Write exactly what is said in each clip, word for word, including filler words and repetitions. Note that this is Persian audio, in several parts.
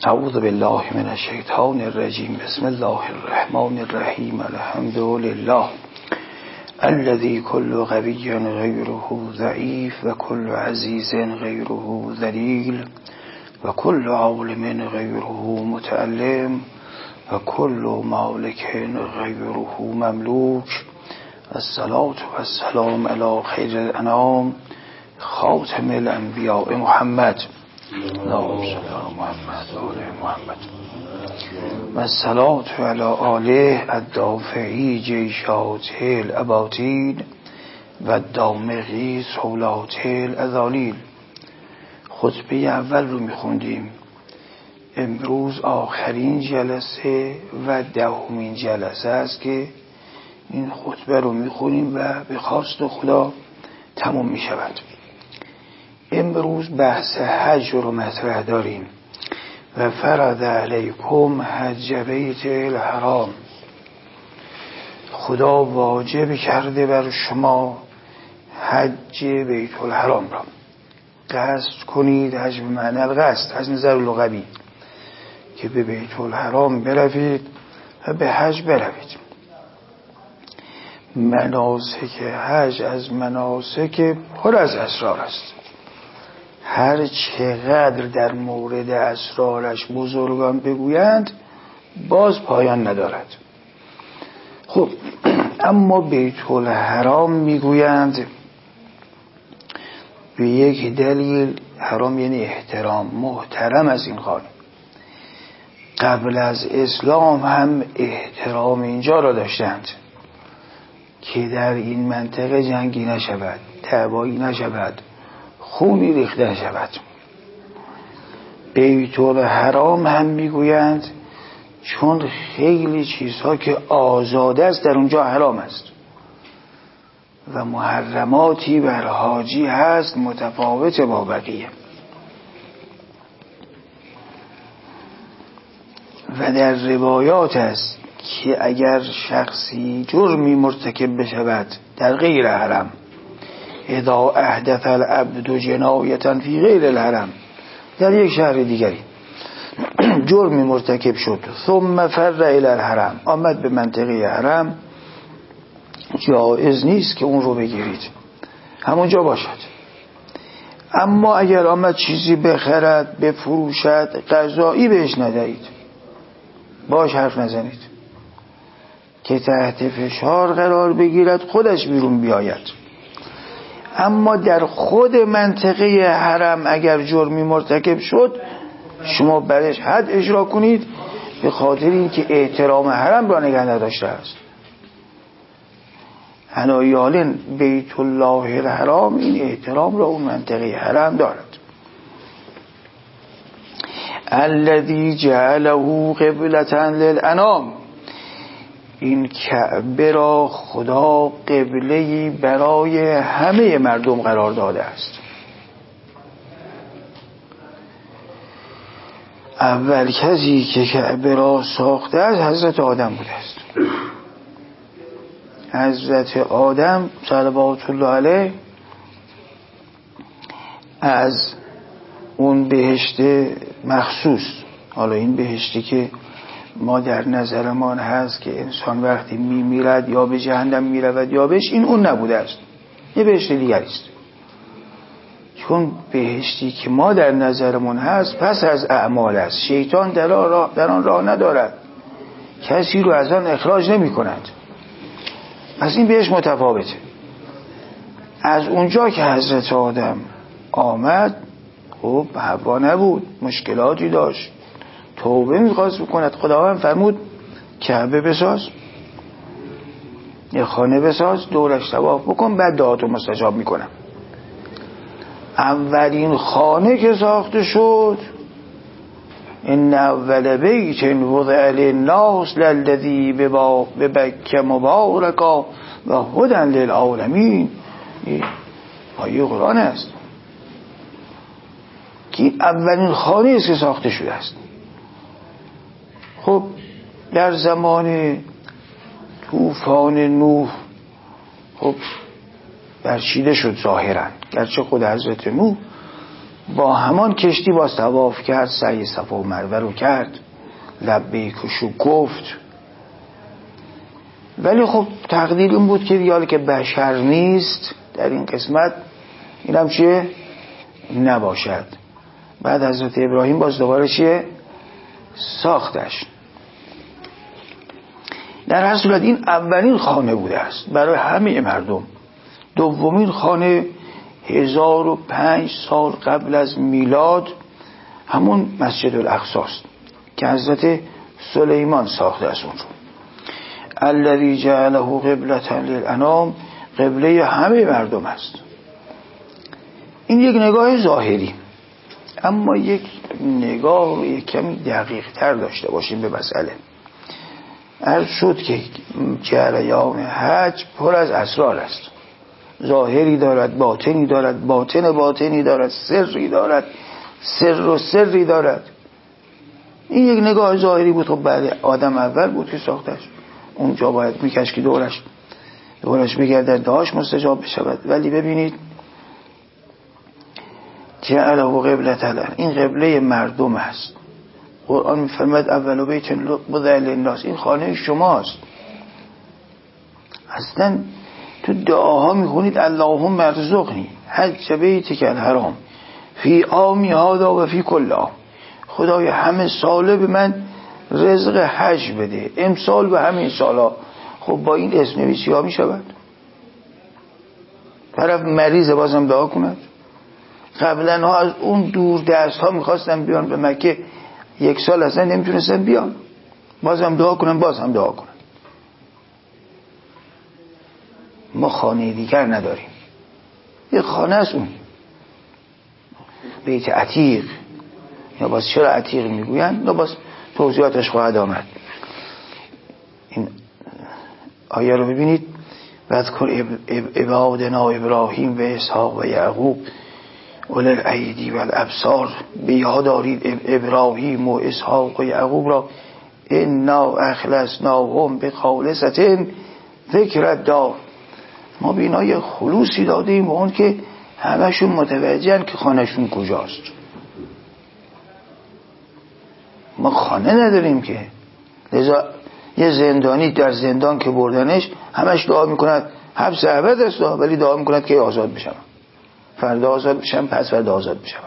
اعوذ بالله من الشیطان الرجیم. بسم الله الرحمن الرحیم. الحمد لله الذي كل قوي غيره ضعيف وكل عزيز غيره ذليل وكل عالم غيره متعلم وكل مالك غيره مملوك. الصلاة والسلام على خير الأنام خاتم الأنبياء محمد اللهم صل على محمد و آل محمد و الصلاة علی آله الدافعی جیشات الاباطیل و الدامغی صولات الاذالیل. خطبه اول رو میخوندیم. امروز آخرین جلسه و دهمین جلسه است که این خطبه رو میخونیم و به خواست خدا تموم میشود. امروز بحث حج رو مطرح داریم. و فرض علیکم حج بیت الحرام. خدا واجب کرده بر شما حج بیت الحرام را. قصد کنید، حج به معنی القصد از نظر لغوی، که به بیت الحرام بروید و به حج بروید. مناسک حج از مناسک پر از اسرار است. هر چقدر در مورد اسرارش بزرگان بگویند باز پایان ندارد. خب اما بیت الحرام میگویند به یک دلیل. حرام یعنی احترام، محترم از این خانه. قبل از اسلام هم احترام اینجا را داشتند که در این منطقه جنگی نشود، دعوایی نشود، خونی ریخته نشود. بیت الحرام هم میگویند چون خیلی چیزها که آزاده است در اونجا حرام است و محرماتی بر حاجی هست متفاوت با بقیه. و در روایات است که اگر شخصی جرمی مرتکب بشود در غیر حرم، اذا احدث العبد جنایتا فی غیر الحرم، در یک شهر دیگری جرمی مرتکب شد، ثم فر الی الحرم، آمد به منطقه حرم، جایز نیست که اون رو بگیرید، همونجا باشد. اما اگر آمد چیزی بخرد، بفروشد، غذایی بهش ندهید، باش حرف نزنید که تحت فشار قرار بگیرد، خودش بیرون بیاید. اما در خود منطقه حرم اگر جرمی مرتکب شد، شما برش حد اجرا کنید، به خاطر اینکه احترام حرم را نگه نداشته است. حنایالن بیت الله الحرام، این احترام را اون منطقه حرم دارد. الذی جعله قبلة للانام، این کعبه را خدا قبله‌ای برای همه مردم قرار داده است. اول کسی که کعبه را ساخته است حضرت آدم بوده است. حضرت آدم صلوات الله علیه از اون بهشت مخصوص، حالا این بهشتی که ما در نظرمان هست که انسان وقتی می میرد یا به جهنم می رود یا بهش، این اون نبوده است، یه بهشت دیگری است. چون بهشتی که ما در نظرمان هست پس از اعمال است. شیطان در آن راه, در آن راه ندارد، کسی رو از آن اخراج نمی کند. از این بهشت متفاوته. از اونجا که حضرت آدم آمد، خب حوا نبود، مشکلاتی داشت، توبه میخواست بکند. خداوند فرمود کعبه بساز، یه خانه بساز، دورش طواف بکن، بعد دعاتو مستجاب میکنم. اولین خانه که ساخته شد، ان اول بیت وضع للناس للذی ببکه مبارکا و هدی للعالمین، آیه قرآن است که اولین خانه است که ساخته شده است. خب در زمان طوفان نوح خب برچیده شد ظاهرا، گرچه خود حضرت نوح با همان کشتی باز طواف کرد، سعی صفا و مروه رو کرد، لبیک و گفت. ولی خب تقدیر این بود که دیگه که بشر نیست در این قسمت، این هم چیه؟ نباشد. بعد حضرت ابراهیم باز دوباره چیه؟ ساختش. در هر صورت این اولین خانه بوده است برای همه مردم. دومین خانه هزار و پنج سال قبل از میلاد همون مسجد الاقصی است که حضرت سلیمان ساخته است. اون رو الذی جعله قبلة للانام، قبله همه مردم است. این یک نگاه ظاهری، اما یک نگاه یک کمی دقیق تر داشته باشیم به مسئله. عرض شد که جریان حج پر از اسرار است، ظاهری دارد، باطنی دارد، باطن باطنی دارد، سری دارد، سر و سری دارد. این یک نگاه ظاهری بود. خب بعد آدم اول بود که ساختش، اونجا باید میکش که دورش دورش بگردد دهاش مستجاب بشود. ولی ببینید جعله قبلة، این قبله مردم است. قرآن میفرماید اول بیت وضع للناس، این خانه شماست. اصلا تو دعاها میخونید اللهم ارزقنی حج بیتک الحرام فی عامی هذا و فی کل عام، خدای همه ساله به من رزق حج بده، امسال به همین سالا. خب با این اسم نویسی ها میشود؟ طرف مریض بازم دعا کند؟ قبلا ها از اون دور دست ها میخواستن بیان به مکه، یک سال اصلا نمیتونستن بیان، بازم دعا کنن بازم دعا کنن. ما خانه دیگر نداریم، یک خانه است اون بیت عتیق. یا باز چرا عتیق میگوین؟ یا باز توضیحاتش خواهد آمد. این آیه رو ببینید، واذکر عبادنا ابراهیم و اسحاق و یعقوب اولی الایدی و الابصار، به یاد دارید ابراهیم و اسحاق و یعقوب را انا اخلصناهم بخالصة ذکر الدار، ما به اینا یه خلوصی دادیم، اون که همشون متوجهن که خانهشون کجاست. ما خانه نداریم که، لذا یه زندانی در زندان که بردنش همش دعا میکند حبس ابد است، ولی دعا میکند که آزاد بشم، فردا آزاد بشم، پس فردا آزاد بشم.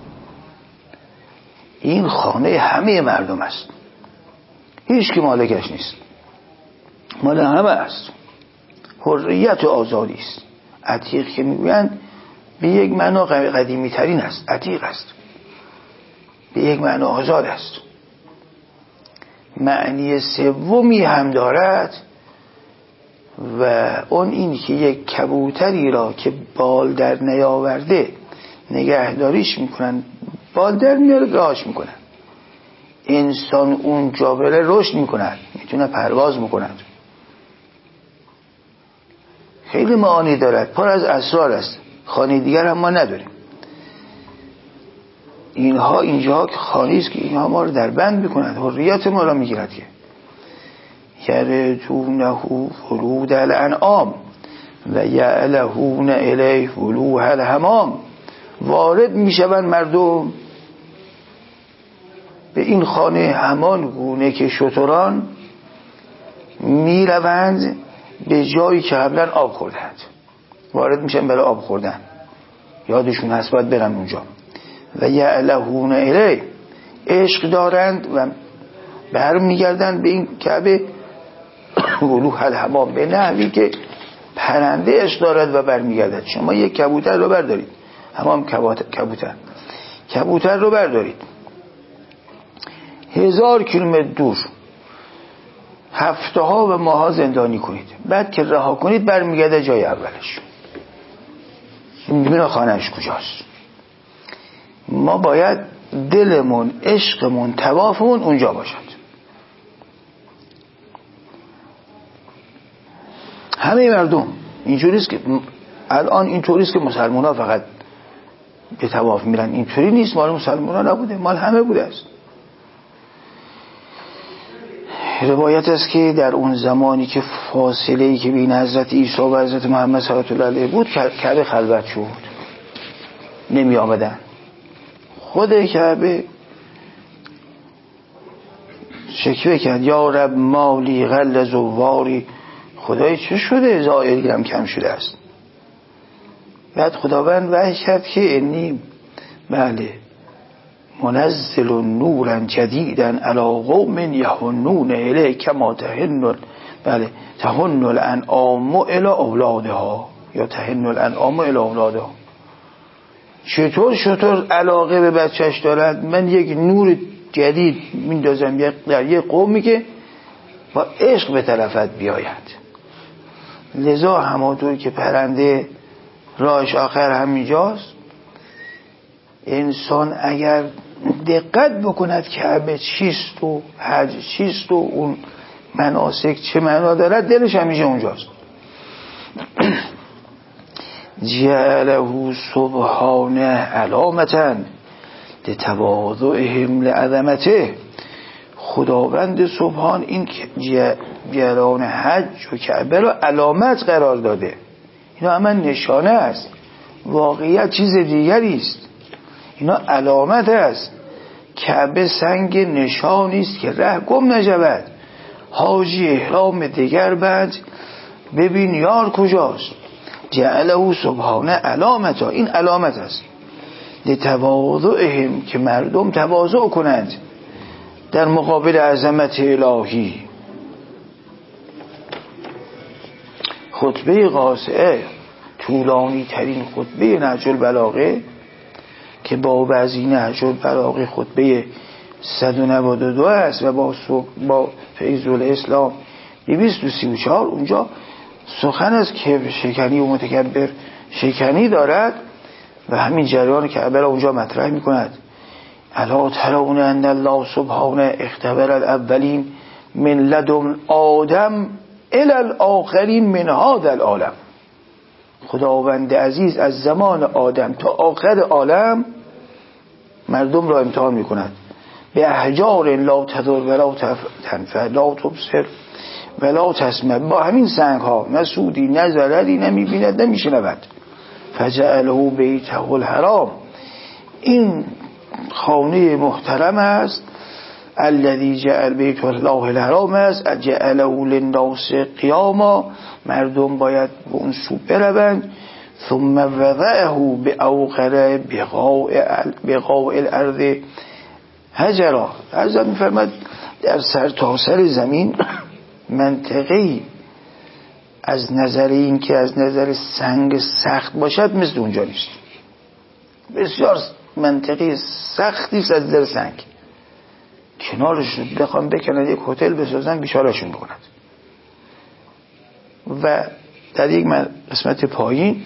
این خانه همه مردم است، هیچ کی مالکش نیست، مال همه است. حریت و آزادی است. عتیق که میگویند به یک معنا قدیمی ترین است، عتیق است، به یک معنا آزاد است. معنی سومی هم دارد و اون این که یک کبوتری را که بال در نیاورده نگهداریش میکنن، بال در میاره رهاش میکنن، انسان اونجا بره رشد میکند، میتونه پرواز میکند. خیلی معانی دارد، پر از اسرار است. خانه دیگر هم ما نداریم. اینها اینجا خانه است که اینها ما رو در بند میکنند، حریت ما را میگیرد. که یردونه ورود الانعام و یعلهون الیه ولوح الحمام، وارد میشوند مردم به این خانه همان گونه که شتران میروند به جایی که قبلا آب خوردند. وارد میشن برای آب خوردن، یادشون هست باید برن اونجا. و یعلهون الیه، عشق دارند و بر میگردند به این کعبه ولوح الحمام، به نحوی که پرنده عشق دارد و بر میگردد. شما یک کبوتر رو بردارید، همام کبوتر کبوتر رو بردارید هزار کیلومتر دور، هفته ها و ماها زندانی کنید، بعد که رها کنید برمیگرده جای اولش، میبینه خانهش کجاست. ما باید دلمون، عشقمون، طوافمون اونجا باشد. همه مردم اینجوریست که الان اینطوریست که مسلمان ها فقط به طواف میرن، اینطوری نیست. مال مسلمان ها نبوده، مال همه بوده است. روایت است که در اون زمانی که فاصله‌ای که بین حضرت عیسی و حضرت محمد صلی الله علیه بود، کعبه خلوت شد، نمی آمدن. خود کعبه شکوه کرد یا رب مالی غل زواری، خدای چه شده زائرگم کم شده است. بعد خداوند وحی کرد که انی بله منزل نورا جدیدا علی قوم یحنون الیه کما تحن بله تحن الانعام الی اولادها یا تحن الانعام الی اولادها. چطور چطور علاقه به بچهش دارد، من یک نور جدید میندازم در یک قومی که با عشق به طرفت بیاید. لذا همانطور که پرنده راهش آخر همینجاست، انسان اگر دقت بکند کعبه چیست و حج چیست و اون مناسک چه معنا دارد، دلش همیشه اونجاست. جعله سبحانه علامتا لتواضعهم لعظمته. خداوند سبحان این جلان حج و کعبه رو علامت قرار داده. اینا همه نشانه است، واقعیت چیز دیگری است. اینا علامت است. کعبه سنگ نشانی است که ره گم نشود. حاجی احرام دیگر بعد ببین یار کجاست. جعله سبحانه علامتا، این علامت است لتواضعهم که مردم تواضع کنند در مقابل عظمت الهی. خطبه قاصعه طولانی ترین خطبه نهج البلاغه که با بعضی نهج البلاغه خطبه صد و نود و دو است و با با فیض الاسلام دویست و سی و چهار اونجا سخن از کبر شکنی و متکبر شکنی دارد و همین جریان کعبه را اونجا مطرح می کند. الا ترون ان الله سبحانه اختبر الاولین من لدن آدم الی الاخرین من هذا العالم. خداوند عزیز از زمان آدم تا آخر عالم مردم را امتحان می کند. به احجار لا تضر ولا تنفع لا تبصر ولا تسمع، با همین سنگ ها نه سودی نه ضرری نمی بیند نمی شنود. فجعله بیته الحرام، این خانه محترم است. الذي جعل بیت الله الحرام است جعله للناس قیاما، مردم باید به اون سو بروند. ثم وضعه باوقر بقاع الارض هجرا. حضرت میفرماد در سر تا سر زمین منطقه‌ای از نظر این که از نظر سنگ سخت باشد مثل اونجا نیست. بسیار منطقه سختی است از نظر سنگ. کنارش بخوام بکنن یک هتل بسازن بیچارهشون بکنند. و در یک قسمت پایین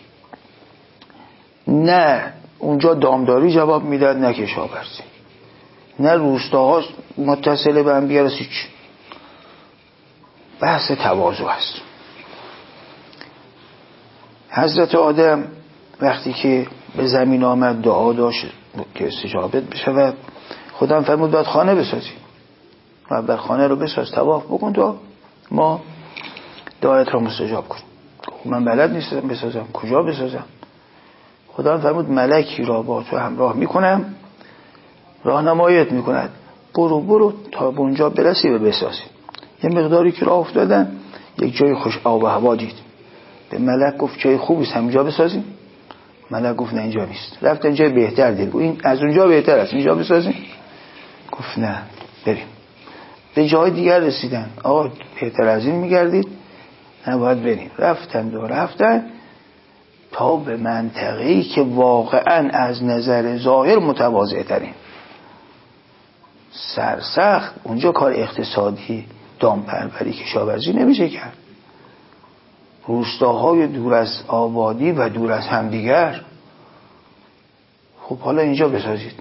نه اونجا دامداری جواب میداد نه کشاورزی، نه روستاهاش متصل به هم بیارسی. چی بحث تواضع است. حضرت آدم وقتی که به زمین آمد دعا داشت که استجابت بشود. خدا هم فرمود باید خانه بسازی، اول خانه رو بساز، طواف بکن تا ما دعایت رو مستجاب کن. من بلد نیستم بسازم، کجا بسازم؟ خدا هم فرمود ملکی را با تو همراه میکنم، راهنماییت میکند، برو برو تا به اونجا برسی و بسازی. یه مقداری که راه افتادن یک جای خوش آب و هوا دید. به ملک گفت جای خوبی است همینجا بسازیم. ملک گفت نه اینجا نیست. رفتن جای بهتر دید، این از اونجا بهتر است اینجا بسازیم. گفت نه بریم. به جای دیگر رسیدن، آقا بهتر از این میگردید، نه باید بریم. رفتن و رفتن تا به منطقه‌ای که واقعا از نظر ظاهر متواضع ترین، سرسخت. اونجا کار اقتصادی دامپروری کشاورزی نمیشه کرد. روستاهای دور از آبادی و دور از همدیگر. خب حالا اینجا بسازید.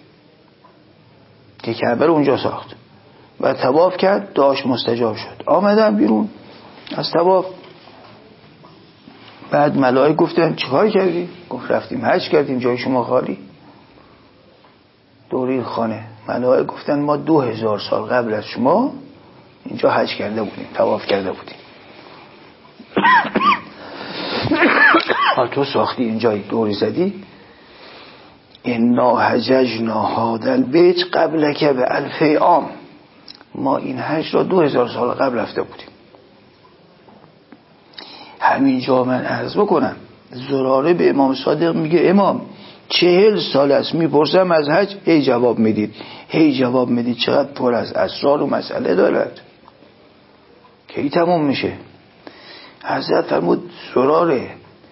که کعبه رو اونجا ساخت و طواف کرد، دعاش مستجاب شد. آمدن بیرون از طواف. بعد ملائکه گفتن چیکار کردی؟ گفت رفتیم حج کردیم، جای شما خالی. دوری خانه. ملائکه گفتن ما دو هزار سال قبل از شما اینجا حج کرده بودیم، طواف کرده بودیم. حال تو ساختی اینجا دوری زدی. انا حججنا هذا البیت قبل که به الف عام، ما این حج را دو هزار سال قبل رفته بودیم. همینجا من عرض بکنم، زراره به امام صادق میگه امام چهل سال است میپرسم از حج، هی جواب میدید هی جواب میدید، چقدر پر از اسرار و مسئله دارد، کی تموم میشه؟ حضرت فرمود زراره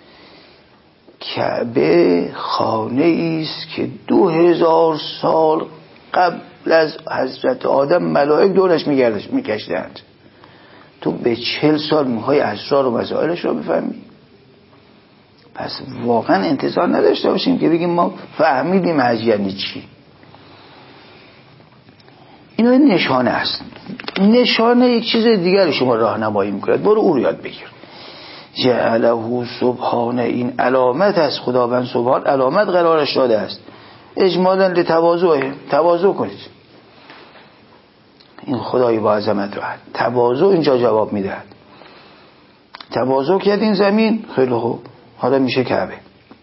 کعبه خانه است که دو هزار سال قبل از حضرت آدم ملائک دورش میگشتند، تو به چهل سال میخوای اسرار و مسائلش رو بفهمی؟ پس واقعا انتظار نداشته باشیم که بگیم ما فهمیدیم حج یعنی چی. اینا نشانه است، نشانه یک چیز دیگر شما راهنمایی میکنه، برو او رو یاد بگیر. جعله سبحانه، این علامت است، خداوند سبحان علامت قرارش داده است. اجمالا لتواضع، تواضع کنید. این خدای با عظمت و تواضع اینجا جواب میدهد. تواضع کرد این زمین، خیلی خوب، حالا میشه کعبه.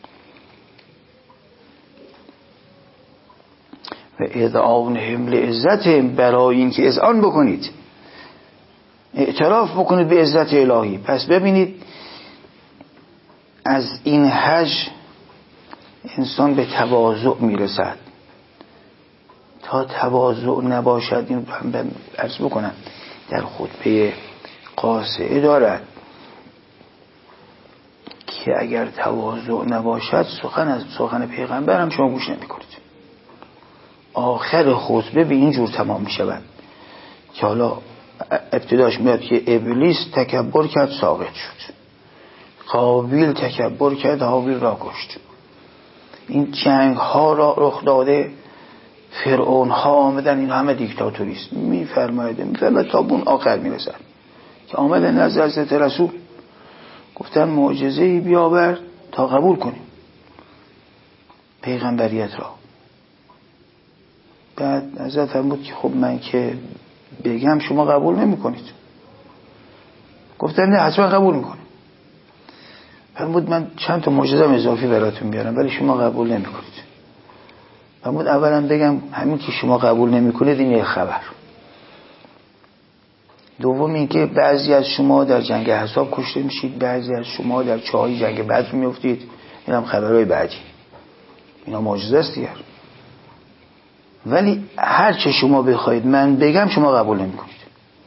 و اذعانهم لعزتهم، برای این که اذعان بکنید، اعتراف بکنید به عزت الهی. پس ببینید از این حج انسان به تواضع میرسد. تا تواضع نباشد، این هم عرض بکنم در خطبه قاصعه دارد که اگر تواضع نباشد سخن از سخن پیغمبر هم شما گوش نمی کنید. آخر خطبه به این جور تمام می شود که حالا ابتداش میاد که ابلیس تکبر کرد ساقط شد، قابیل تکبر کرد هابیل را کشت. این جنگ ها را رخ داده، فرعون ها آمدن، این همه دیکتاتوریست میفرمایده میفرماید تا بون آخر میرسن که آمدن نزد حضرت رسول گفتن معجزه‌ای بیاور تا قبول کنیم پیغمبریت را. بعد حضرت فرمود که خب من که بگم شما قبول نمی کنید. گفتن نه حتما قبول میکنیم. فرمود من چند تا معجزه اضافی براتون بیارم ولی شما قبول نمی کنید. فرمود اولا بگم همین که شما قبول نمی کنید این یک خبر. دوم این که بعضی از شما در جنگ احزاب کشته میشید، بعضی از شما در چاهای جنگ بدر میافتید. این هم خبرهای بعدی، اینا معجزه است دیگر. ولی هر چه شما بخواید من بگم شما قبول نمی کنید.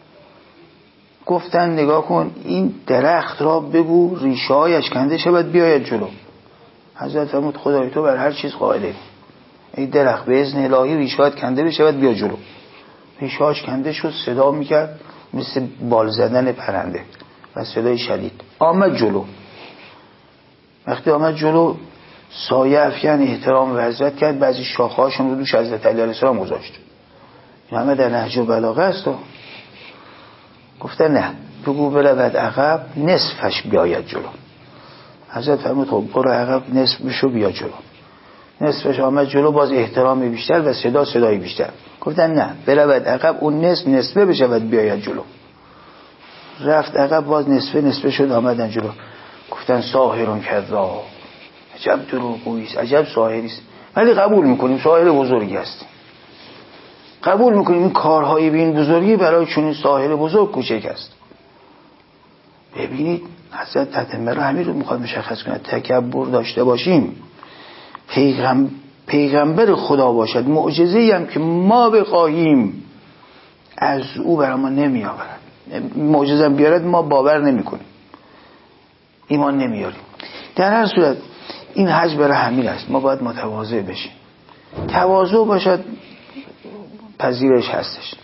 گفتن نگاه کن این درخت را بگو ریشه هایش کنده شود بیاید جلو. حضرت فرمود خدای تو بر هر چیز قادری. این درخت به اذن الهی ریشه هایت کنده بشود بیا جلو. ریشه هاش کنده شد، صدا میکرد مثل بال زدن پرنده و صدای شدید. آمد جلو. وقتی آمد جلو سایه افکن احترام و عزت کرد، بعضی شاخه‌هاشون رو دوش حضرت علی علیه السلام گذاشت. این همه در نهج البلاغه است. گفتن نه بگو برود عقب نصفش بیاید جلو. حضرت فرمود خب برو عقب نصفشو بیا جلو. نصفش آمد جلو، باز احترام بیشتر و صدا صدای بیشتر. گفتن نه برود عقب اون نصف نصفه بشود بیاید جلو. رفت عقب باز نصفه نصفه شد آمدن جلو. گفتن ساحرون کذاب، عجب دروغگویی است، عجب ساحری است، ولی قبول میکنیم ساحر بزرگی است، قبول میکنیم این کارهای به این بزرگی برای چون ساحر بزرگ کوچک است. ببینید حضرت تتمه را همین رو میخواد مشخص کنه. تکبر داشته باشیم، پیغم پیغمبر خدا باشد، معجزه‌ای هم که ما بخواهیم از او برای ما نمی آورد. معجزه بیارد ما باور نمی کنیم، ایمان نمیاریم. در هر صورت این حج برای همین است. ما باید متواضع بشیم. تواضع باشد پذیرش هستش.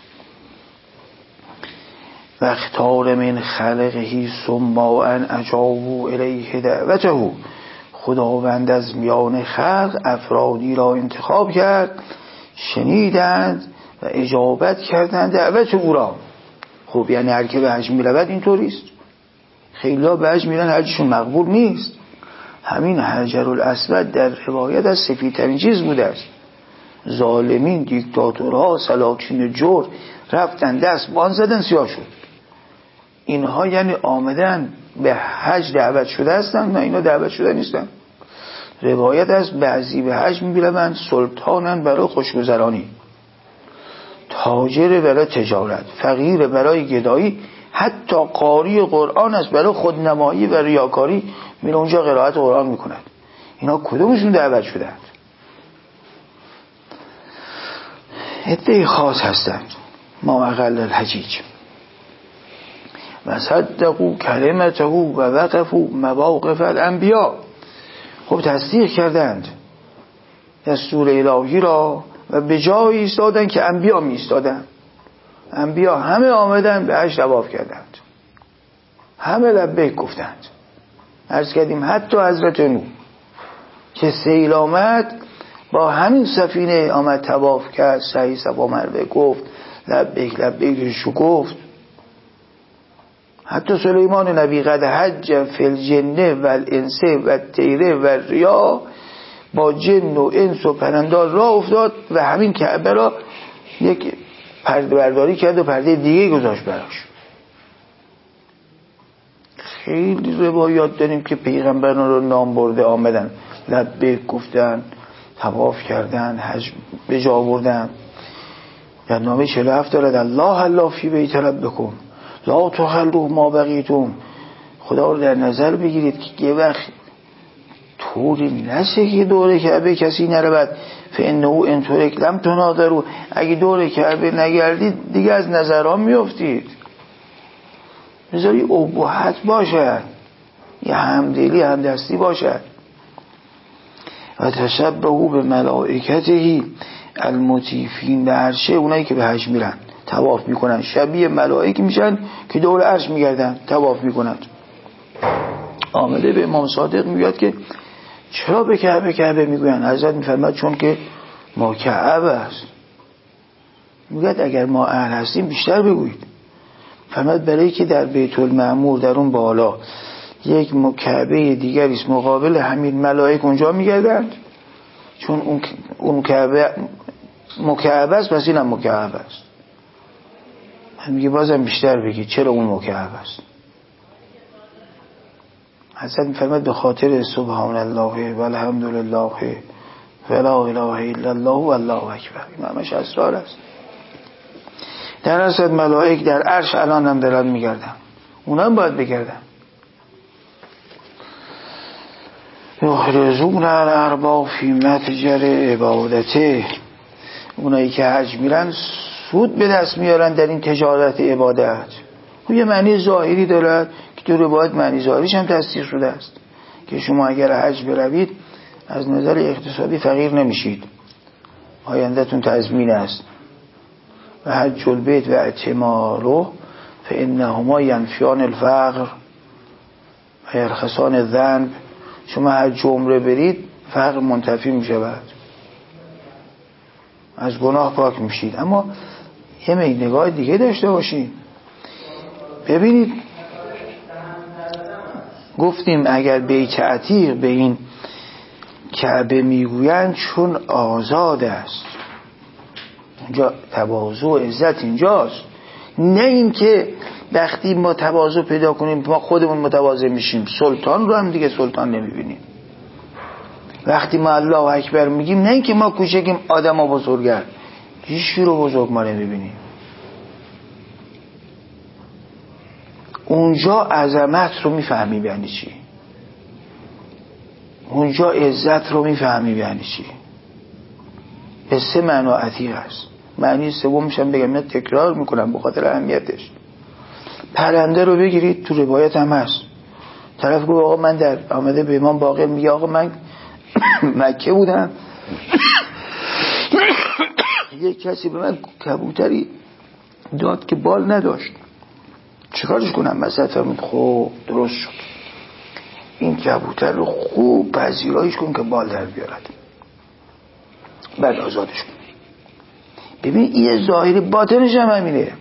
و اختار من خلقه ثم ان اجابوا الیه دعوته، خداوند از میان خلق افرادی را انتخاب کرد شنیدند و اجابت کردند دعوت او را. خب یعنی هر که به حج میرود اینطوریست. خیلی ها به حج میرن حجشون مقبول نیست. همین حجر الاسود در روایت از سفیدترین چیز بوده است. ظالمین، دیکتاتورها، سلاطین جور رفتن دست بان زدن سیاه شد. اینها یعنی آمدن به حج دعوت شده هستن؟ نه اینا دعوت شده نیستن. روایت از بعضی به حج می‌روند سلطانن برای خوشگذرانی، تاجر برای تجارت، فقیر برای گدایی، حتی قاری قرآن است برای خودنمایی و ریاکاری میره اونجا قرائت قرآن میکند. اینا کدومشون دعوت شدند؟ عده خاص هستند. ما اقل الحجیج و صدقوا کلمته و وقفوا مواقف الانبیاء. خب تصدیق کردند دستور الهی را و به جایی ایستادن که انبیا می ایستادن. انبیا همه آمدن به حج طواف کردند، همه لبیک گفتند. عرض کردیم حتی حضرت نوح که سیل آمد با همین سفینه آمد طواف کرد، سعی صفا مروه گفت، لبیک لبیکش گفت. حتی سلیمان نبی قد حج فی الجن و الانس و الطیر و الریا، با جن و انس و پرندار راه افتاد و همین کعبه را یک پرده برداری کرد و پرده دیگه گذاشت براش. خیلی روایات داریم که پیغمبران رو نام برده آمدن، لبیک گفتن، طواف کردن، حج به جا بردن. در نامه چهل و هفت دارد الله الله فی بیت ربکم لا تخلوا ما بقیتم. خدا رو در نظر بگیرید که یه وقت طوری نشه که دوره کعبه کسی نرود، فانه ان ترک لم تناظروا. اگه دوره کعبه نگردید دیگه از نظران میافتید. بذاری ابهت باشد، یه همدلی همدستی باشد. و تشبهوا به ملائکته المطیفین به عرشه. اونایی که به حج میرن طواف میکنن شبیه ملائک میشن که دور عرش میگردن طواف میکنن. آمده به امام صادق میگوید که چرا به کعبه کعبه میگوین؟ حضرت میفرماد چون که ما کعبه است. میگوید اگر ما اهل هستیم بیشتر بگویید. فرماد برای که در بیت المعمور در اون بالا یک کعبه دیگری است مقابل همین ملائک اونجا میگردند، چون اون اون کعبه مکعبه است پس اینم مکعبه است. میگه بازم بیشتر بگید چرا اون مکعبه است. حضرت میفرماد به خاطر سبحان الله و الحمد لله و لا اله الا الله و الله اکبر. این همش اسرار است. در اصل ملائک در عرش الان هم دارن میگردن، اونا هم باید بگردن. یخرجون الارباب فی متجر عبادته. اونایی که حج میرن سود به دست میارن در این تجارت عبادت. خب یه معنی ظاهری دارد که تو روایت معنی ظاهریش هم تصدیق شده است که شما اگر حج بروید از نظر اقتصادی فقیر نمیشید، آیندهتون تضمین است. و حج البیت و اعتماره فانهما ینفیان الفقر و یرخصان الذنب. شما حج و عمره برید فقر منتفی می شود، از گناه پاک میشید. اما یه نگاه دیگه داشته باشید. ببینید گفتیم اگر بیت عتیق به این کعبه میگویند چون آزاد است، اونجا تواضع و عزت اینجاست. نه این که وقتی ما تواضع پیدا کنیم ما خودمون متواضع میشیم. سلطان رو هم دیگه سلطان نمیبینیم. وقتی ما الله اکبر میگیم نه این که ما کوچکیم آدم ها بزرگر، هیچی رو بزرگ ما نمیبینیم. اونجا عظمت رو میفهمی یعنی چی، اونجا عزت رو میفهمی یعنی چی. به سه معنا عتیق است. معنی سومش هم بگم، من تکرار میکنم به خاطر اهمیتش. پرنده رو بگیرید، تو روایت هم هست، طرف گفت آقا من در آمده به امام باقر میگه آقا من مکه بودم یک کسی به من کبوتری داد که بال نداشت، چیکارش کنم؟ مثلا فرمود خب درست شد، این کبوتر رو خوب پذیرایش کن که بال در بیارد، بعد آزادش کن. ببین این ظاهری باطنش هم همینه.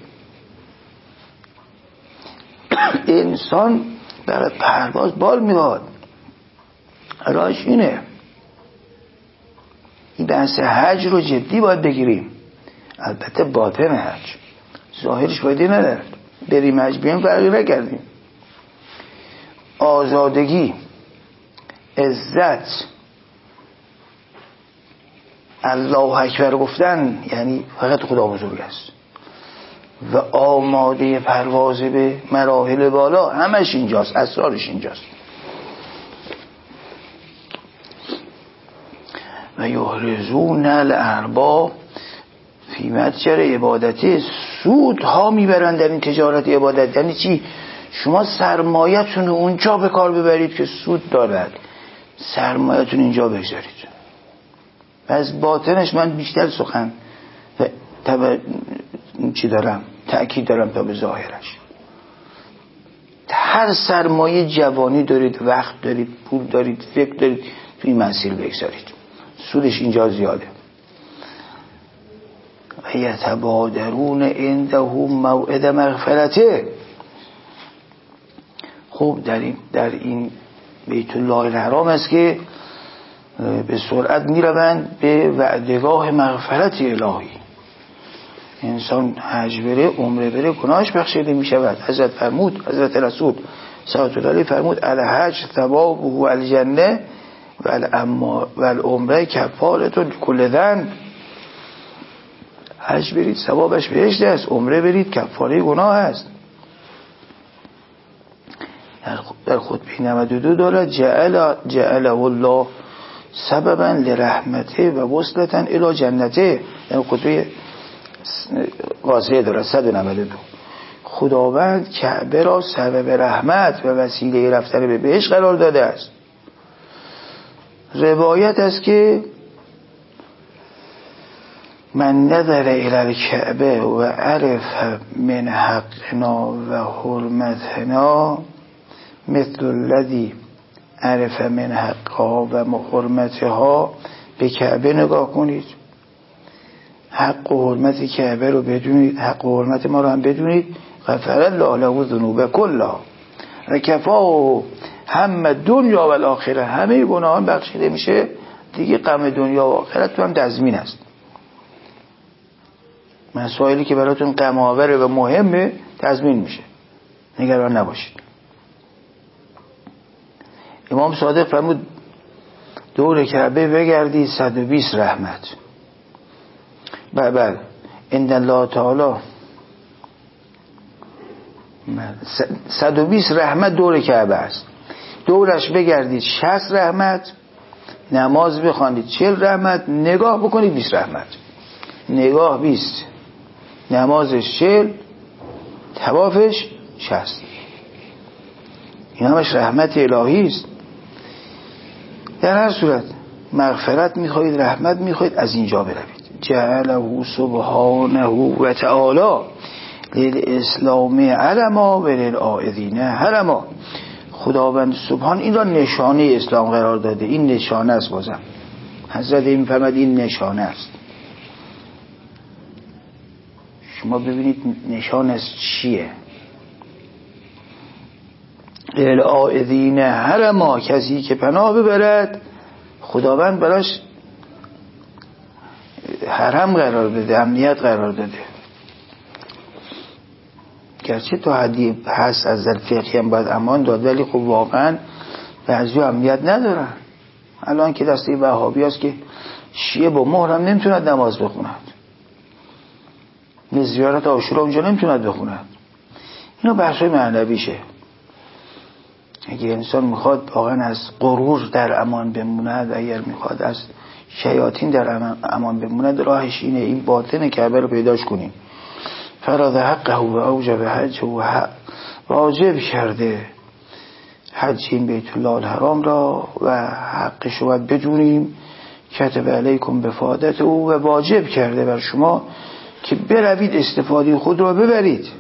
انسان برای پرواز بال میخواد، راهش اینه. این بحث حج رو جدی باید بگیریم. البته باطن حج، ظاهرش فایده نداره. بریم حج بیایم فرقی نکردیم. آزادگی، عزت، الله اکبر گفتن یعنی فقط خدا بزرگ است و آماده پرواز به مراحل بالا همش اینجاست، اسرارش اینجاست. و یحرزون الارباب فی متجر عبادته، سود ها میبرن در این تجارت عبادت. یعنی چی؟ شما سرمایتون رو اونجا به کار ببرید که سود دارد، سرمایتون اینجا بگذارید. از باطنش من بیشتر سخن و تبع... چی دارم تأکید دارم تا به ظاهرش. هر سرمایه جوانی دارید، وقت دارید، پول دارید، فکر دارید، توی این مسیر بگذارید، سودش اینجا زیاده. و یتبادرون عنده موعد مغفرته. خب در این در این بیت الله الحرام است که به سرعت میروند به وعدگاه مغفرت الهی. انسان حج بره، عمره بره، گناهش بخشیده می شود. حضرت فرمود، حضرت رسول صلی الله علیه فرمود الحج ثوابه الجنه و العمره کفاره کل ذنب. حج برید ثوابش بهشت است، عمره برید کفاره گناه است. در خطبه نود و دو دارد جعل جعله الله سببا لرحمته و وصلتا الی جنته. در خطبه واضحه دارد صد و نود و دو. خداوند کعبه را سبب رحمت و وسیله رفتن به بهشت قرار داده است. روایت است که من نظر الى الکعبه و عرف من حقنا و حرمتنا مثل الذی عرف من حقها و حرمتها. به کعبه نگاه کنید، حق و حرمت کعبه رو بدونید، حق و حرمت ما رو هم بدونید. غفر الله له ذنوب کلها و کفاه هم دنیا و الاخره. همه گناهان بخشیده میشه دیگه، غم دنیا و آخرت هم تضمین است. مسائلی که براتون غم آوره و مهمه تضمین میشه، نگران نباشید. امام صادق فرمود دور کعبه بگردید صد و بیست رحمت. بله ان الله تعالی صد و بیست رحمت دور کعبه است. دورش بگردید شصت رحمت، نماز بخوانید چهل رحمت، نگاه بکنید بیست رحمت. نگاه بیست، نمازش چهل، طوافش شصت. این همش رحمت الهی است. در هر صورت مغفرت میخواهید، رحمت میخواهید، از اینجا بروید. جعله سبحانه و تعالی للاسلام علما و للعائذین حرما. خداوند سبحان این را نشانه اسلام قرار داده. این نشانه است. بازم حضرت این فرمود این نشانه است. شما ببینید نشانه است چیه. للعائذین حرما، کسی که پناه ببرد خداوند براش حرم قرار داده، امنیت قرار داده. گرچه تا حدی هست از در فقهی هم باید امان داد، ولی خب واقعا بعضی امنیت ندارن. الان که دسته وهابی هست که شیعه با محرم نمیتوند نماز بخوند، زیارت عاشورا اونجا نمیتوند بخوند. اینا بحثای معنویشه. اگه انسان میخواد واقعا از غرور در امان بموند، اگر میخواد از شیاطین در امان بموند، راهش اینه این باطن کعبه رو پیداش کنیم. فرض حقه و اوجب حج و حق واجب کرده حج این بیت الله الحرام را و حقش رو باید بدونیم. کتب علیکم بفادته و واجب کرده بر شما که بروید استفاده خود را ببرید.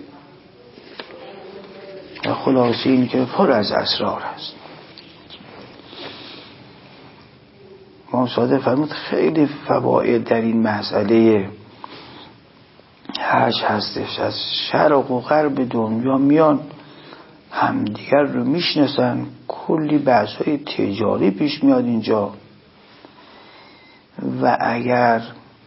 و خلاصه این که پر از اسرار است. امام صادق فرمود خیلی فواید در این مسئله حج هستش. از شرق و غرب دنیا میان همدیگر رو میشناسن، کلی بحث‌های تجاری پیش میاد اینجا. و اگر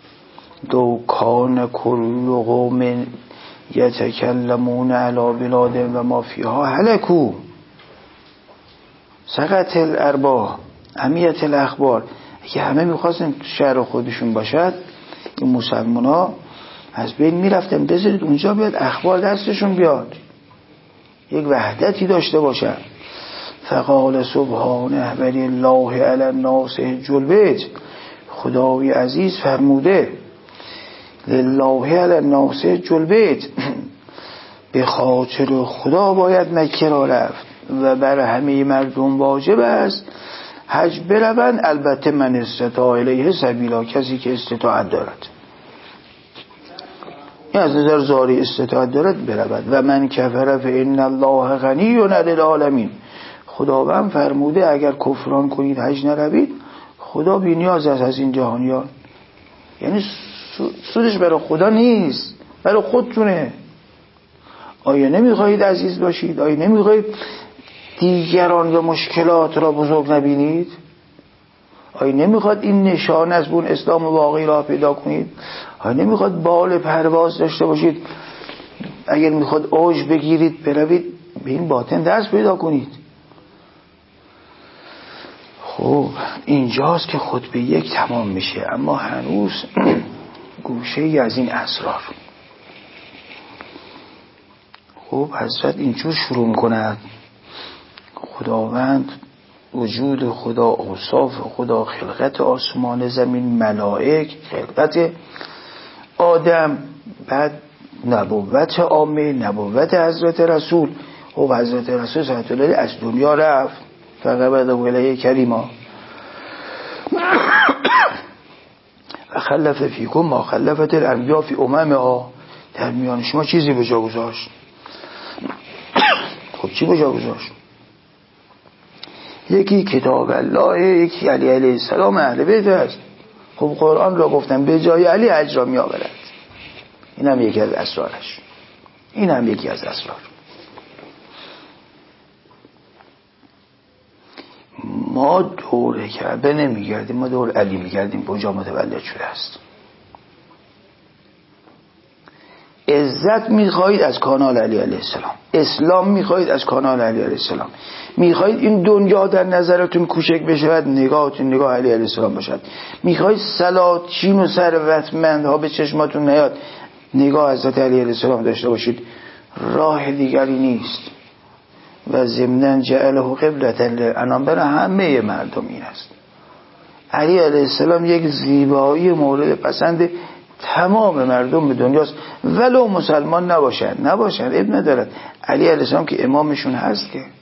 دوکان کل قوم یتکلمون علی بلاد و ما فیها هلکو سقط الارباح امیت الاخبار. اگه همه میخواستن شهر خودشون باشد این مسلمان ها از بین میرفتن. بذارید اونجا بیاد اخبار دستشون بیاد، یک وحدتی داشته باشن. فقال سبحانه ولی الله علی الناس حج البیت، خدای عزیز فرموده لله علی الناس حج البیت، به خاطر خدا باید مکه را رفت و بر همه مردم واجب است حج بروند، البته من استطاع الیه سبیلا، کسی که استطاعت دارد، این از نظر ظاهری استطاعت دارد برود. و من کفر فإن الله غنی عن العالمین، خداوند فرموده اگر کفران کنید حج نروید خدا بی نیاز است از این جهانیان. یعنی سودش برای خدا نیست، برای خودتونه. آیا نمیخواهید عزیز باشید؟ آیا نمیخواهید دیگران و مشکلات را بزرگ نبینید؟ آیا نمیخواد این نشانه از اون اسلام واقعی را پیدا کنید؟ آیا نمیخواد بال پرواز داشته باشید؟ اگر میخواد اوج بگیرید بروید به این باطن دست پیدا کنید. خب اینجاست که خطبه یک تمام میشه، اما هنوز گوشه ای از این اسرار. خب حضرت اینجور شروع میکند: خداوند، وجود خدا، اوصاف خدا، خلقت آسمان زمین، ملائک، خلقت آدم، بعد نبوت عامه، نبوت حضرت رسول. خب حضرت رسول صلی الله علیه و آله از دنیا رفت، فقبض الیه کریما و خلف فیکم ما خلفت الانبیاء فی اممها، در میان شما چیزی به جا گذاشت. خب چی به جا گذاشت؟ یکی کتاب الله، یکی علی علیه السلام اهل بیت است. خب قرآن را گفتن به جای علی حج را می آورد. این هم یکی از اسرارش، این هم یکی از اسرار. ما دور کعبه نمی گردیم، ما دور علی می گردیم. کجا متولد شده است؟ عزت میخواهید از کانال علی علیه السلام، اسلام میخواهید از کانال علی علیه السلام، میخواهید این دنیا در نظرتون کوچک بشود، نگاهتون نگاه علی علیه السلام باشد، میخواهید سلاطین و ثروتمندها به چشماتون نیاد، نگاه حضرت علی علیه السلام داشته باشید. راه دیگری نیست. و ضمناً جعله قبلة للانام، برای همه مردم این است. علی علیه السلام یک زیبایی مورد پسند تمام مردم به دنیاست، ولو مسلمان نباشن نباشن اب ندارد. علی علیه السلام که امامشون هست، که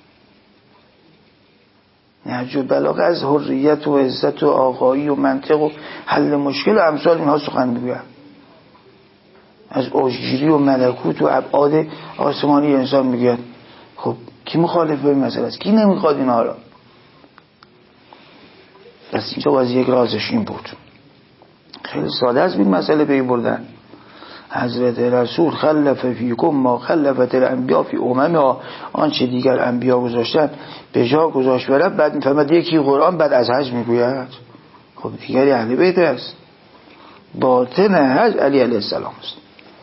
نهج البلاغه از حریت و عزت و آقایی و منطق و حل مشکل و امثال اینها سخن میگوید، از اوجگیری و ملکوت و ابعاد آسمانی انسان میگوید. خب کی مخالف به این مسئله است؟ کی نمیخواد اینها را؟ پس اینجا باز یک رازش این بود. خیلی ساده است این مسئله پی بردن. حضرت رسول خلف فیکم ما خلفت الانبیاء فی اممها، آنچه دیگر انبیا گذاشتن به جا گذاشت برد. بعد میفهمد یکی قرآن بعد از حج میگوید. خب دیگری اهل بیت است، باطن حج علی علیه السلام است.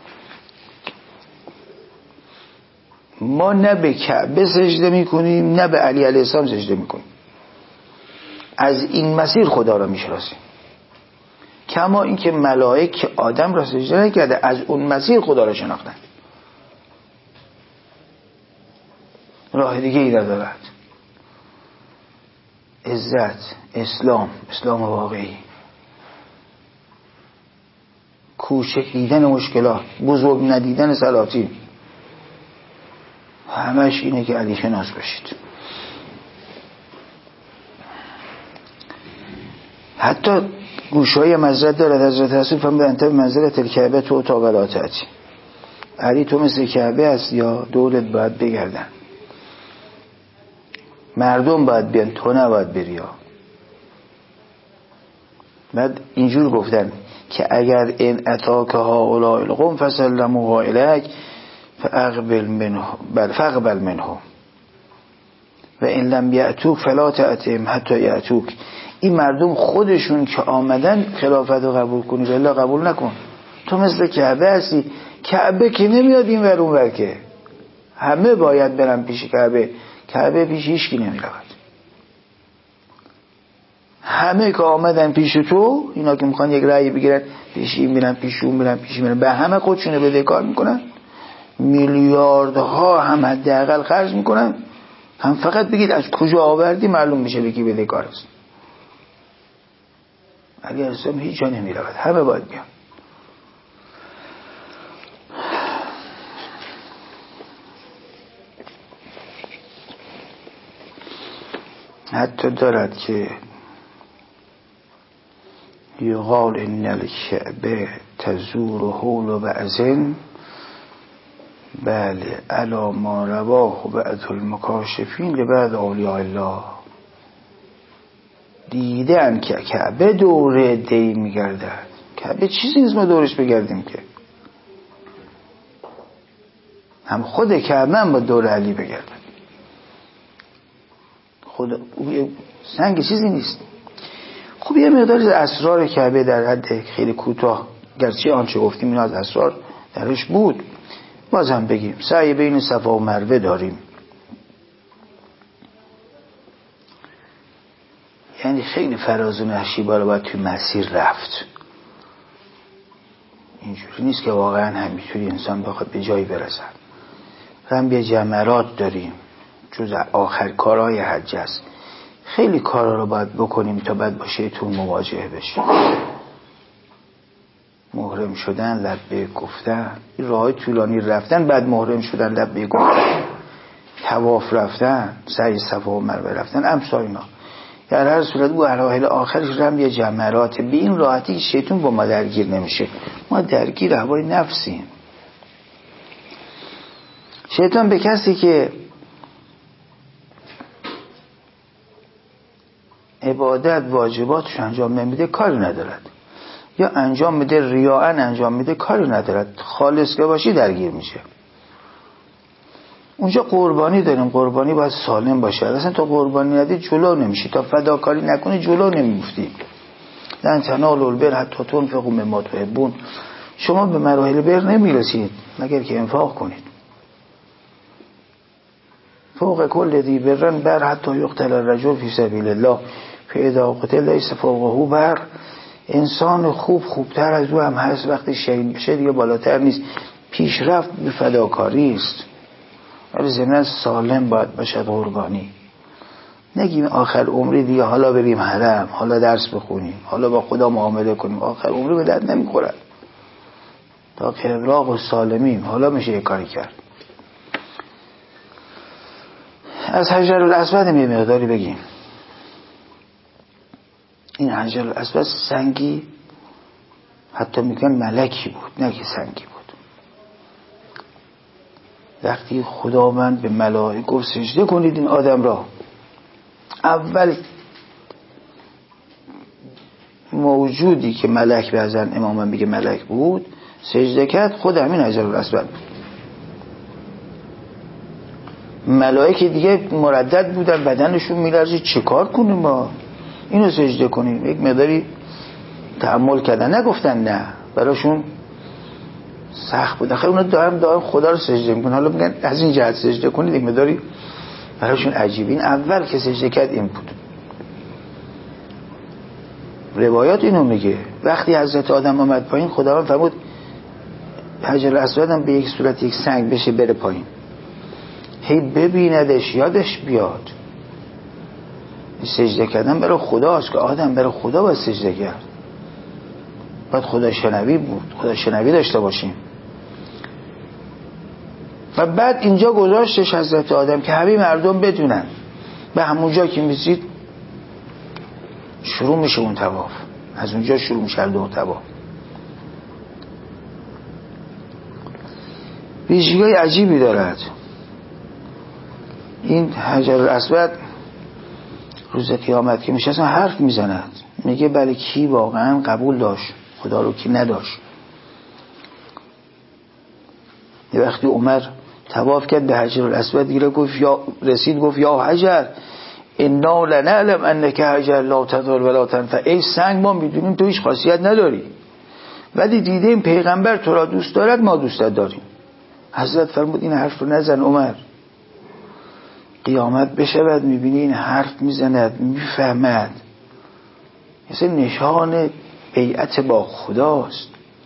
ما نه به کعبه سجده میکنیم نه به علی علیه السلام سجده میکنیم، از این مسیر خدا را میشناسیم. کما این که ملائک آدم را سجده نکرده، از اون مسیر خدا را شناختن، راه دیگه ای ندارد. عزت، اسلام، اسلام واقعی، کوچک دیدن مشکلات، بزرگ ندیدن سلاطین، همش اینه که علی شناس باشید. حتی گوشهای مزرد دارد. حضرت رسول فرمود انت منزلت الکعبه تو تا ولاتتی، علی تو مثل کعبه است یا دولت باید بگردن، مردم باید بیان تو نباید بری. بعد اینجور گفتن که اگر این اتاک هؤلاء القوم فسلموا الیک فاقبل منه بل فاقبل منه و ان لم یأتوک فلا تأتهم حتی یأتوک. این مردم خودشون که آمدن خلافت رو قبول کنی، والله قبول نکن. تو مثل کعبه هستی، کعبه که نمیاد این ور اون ور، که همه باید برن پیش کعبه، کعبه پیش هیچ کی نمیرود. همه که آمدن پیش تو، اینا که میخوان یک رأی بگیرن، پیش این میرن پیش اون میرن پیش میرن، به همه خودشونو بدهکار میکنن، میلیاردها هم حداقل خرج میکنن، هم فقط بگید از کجا آوردی معلوم میشه به کی بدهکار است. اگر اسلام هیچ جا نمیرود، همه باید بیان. حتی دارد که یقال ان الکعبه تزور حول و بعضن، بله علا ما رواه بعض المکاشفین لبعض اولیاء الله. دیدن که کعبه دوره دی میگردد. کعبه چیزی نیست ما دورش بگردیم که، هم خود کعبه هم با دور علی بگردد. خود سنگ چیزی نیست. خب یه مقداری اسرار کعبه در حد خیلی کوتاه، گرچه آنچه گفتیم اینا از اسرار درش بود، بازم بگیم. سعی بین صفا و مروه داریم، یعنی خیلی فراز و نشیبا رو باید توی مسیر رفت. اینجوری نیست که واقعا همینطوری انسان بخواد به جایی برسن. رمی جمرات داریم، جز آخر کارهای حج است. خیلی کارا رو باید بکنیم تا بعد با شیطان مواجهه بشیم. محرم شدن، لبیک گفتن، راههای طولانی رفتن، بعد محرم شدن، لبیک گفتن، طواف رفتن، سعی صفا و مروه رفتن، امثال اینا. در هر صورت او اراحل آخرش رمی جمرات. به این راحتی که شیطان با ما درگیر نمیشه. ما درگیر هوای نفسیم. شیطان به کسی که عبادت واجباتش انجام نمیده کاری ندارد، یا انجام میده ریاءن انجام میده کاری ندارد، خالص که باشی درگیر میشه. اونجا قربانی داریم، قربانی باید سالم باشه. اصلا تو قربانی ندی جلو نمیشی، تا فداکاری نکنی جلو نمیفتی. لن تنالوا البر حتی تنفقوا مما تحبون. شما به مراحل بر نمیرسید مگر که انفاق کنید. فوق کل ذی بر بر حتی یقتل الرجل فی سبیل الله فاذا قتل لیس فوقه بر. انسان خوب خوبتر از او هم هست، وقتی شهید بشه دیگه بالاتر نیست. پیشرفت به فداکاری است، ولی ضمن سالم باید باشد قربانی. نگیم آخر عمری دیگه حالا بریم حرم، حالا درس بخونیم، حالا با خدا معامله کنیم. آخر عمری به درد نمیخورد. تا که ابراق و سالمیم حالا میشه یک کاری کرد. از حجر الاسود یه مقداری بگیم. این حجر الاسود سنگی، حتی میگن ملکی بود، نه که سنگی بود. وقتی خداوند به ملائکه گفت سجده کنید این آدم را، اول موجودی که ملک به ازن امام میگه ملک بود سجده کرد، خود همین حجر الاسود بود. ملائکه دیگه مردد بودن، بدنشون میلرزه، چه کار کنیم ما اینو سجده کنیم؟ یک مقداری تأمل کردن، نگفتن نه، براشون سخت بود. آخه اونا دارن دارن خدا رو سجده میکنن، حالا میگن از این جهت سجده کنید، یک مقداری براشون عجیب. این اول که سجده کرد این بود. روایات اینو میگه. وقتی حضرت آدم آمد پایین، خداوند فرمود حجر الاسود هم به یک صورت یک سنگ بشه بره پایین، هی ببیندش یادش بیاد. سجده کردن برای خداست که آدم برای خدا باید سجده کرد. باید خدا شنوی بود، خدا شنوی داشته باشیم. و بعد اینجا گذاشتش حضرت آدم که همه مردم بدونن. به همونجا که میزید شروع میشه اون طواف، از اونجا شروع میشه دو طواف. ویژگی‌های عجیبی دارد این حجر الاسود. روز قیامت که میشه اصلا حرف میزند، میگه بله کی واقعا قبول داشت خدا رو، کی نداشت. یه وقتی عمر طواف کرد به حجر الاسود گیره گفت یا رسید گفت یا حجر انا لنعلم انک حجر لا تضر ولا تنفع. ای سنگ ما میدونیم تو هیچ خاصیت نداری، ولی دیدیم پیغمبر تو را دوست دارد، ما دوستت داریم. حضرت فرمود این حرف رو نزن عمر، قیامت بشود میبینی این حرف میزند، میفهمد. مثل نشان بیعت با خداست.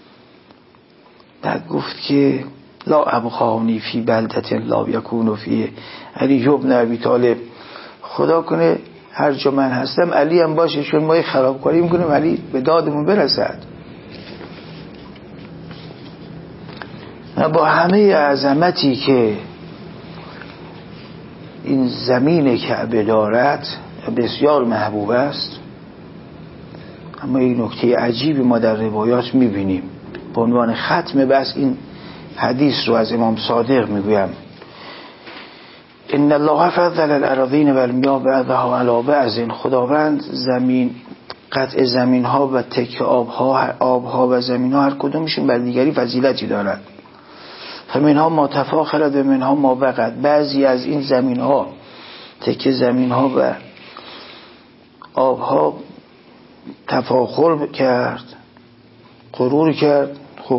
بعد گفت که لا ابقانی فی بلدت لا یکون فیه علی ابن ابی طالب، خدا کنه هر جا من هستم علی هم باشه، چون ما خرابکاری میکنیم علی به دادمون برسد. با همه عظمتی که این زمین کعبه دارد بسیار محبوب است، اما این نکته عجیبی ما در روایات میبینیم. به عنوان ختم بس این حدیث رو از امام صادق میگویم: ان الله فضل الاراضین والمیاه بعضها علی بعض، خداوند زمین قطع زمین ها و تک آب ها آب ها و زمین ها هر کدومشون بر دیگری فضیلتی دارد. فمنها ما تفاخرت و منها ما بقت، بعضی از این زمین ها تک زمین ها و آب ها تفاخر کرد، غرور کرد، خب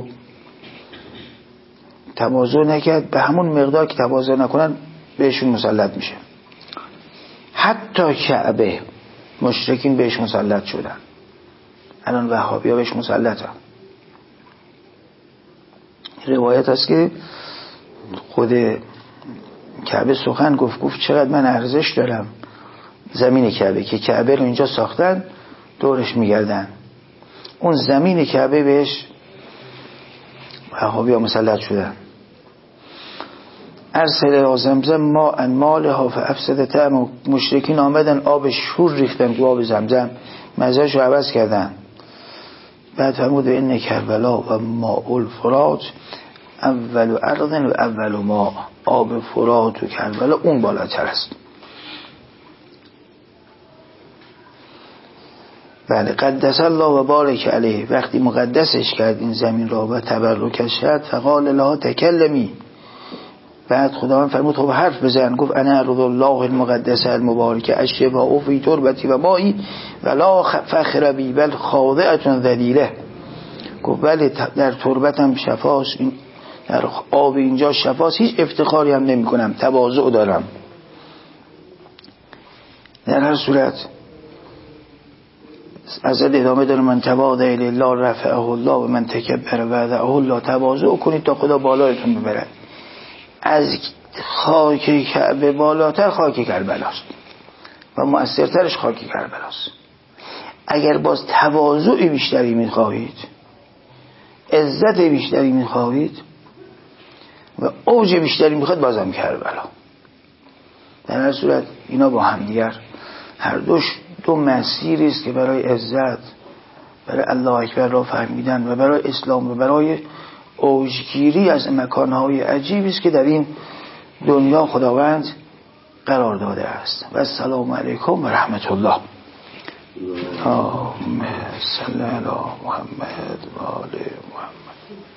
تواضع نکرد، به همون مقدار که تواضع نکنن بهشون مسلط میشه. حتی کعبه مشرکین بهش مسلط شدن، الان وهابی‌ها بهش مسلطن. روایت است که خود کعبه سخن گفت، گفت چقدر من ارزش دارم زمین کعبه، که کعبه رو اینجا ساختن دورش میگردن، اون زمین کعبه بهش وهابی‌ها مسلط شدن. ارسل زمزم ما ان مالها فافسد طعم، مشرکین آمدن آب شور ریختن تو آب زمزم، مزه‌اش رو عوض کردن. بعد فرمود ان کربلا و ماء الفرات اول ارض و اول ماء، آب فرات و کربلا اون بالاتر است. بله قدس الله و بارک علیه، وقتی مقدسش کرد این زمین را و تبرکش کرد، فقال لها تکلمی، بعد خداوند فرمود خب حرف بزن. گفت انا ارض الله المقدسه المبارکه الشفاء فی تربتی و مایی ولا فخر بی بل خاضعه ذلیله. گفت بله در تربتم شفاست، این در آب اینجا شفاست، هیچ افتخاری هم نمی کنم، تواضع دارم. در هر صورت از ادامه داره: من تواضع لله رفعه الله و من تکبر وضعه الله، تواضع کنید تا خدا بالایتون ببرد. از خاک کعبه بالاتر خاک کربلاست و مؤثرترش خاک کربلاست. اگر باز تواضع بیشتری میخواهید، عزت بیشتری میخواهید و اوج بیشتری میخواهید، بازم کربلا. در هر صورت اینا با هم دیگر هر دوش دو مسیری است که برای عزت، برای الله اکبر را فهمیدن و برای اسلام و برای اوجگیری از مکانهای عجیبی است که در این دنیا خداوند قرار داده است. و السلام علیکم و رحمت الله. اللهم صل علی محمد و آل محمد.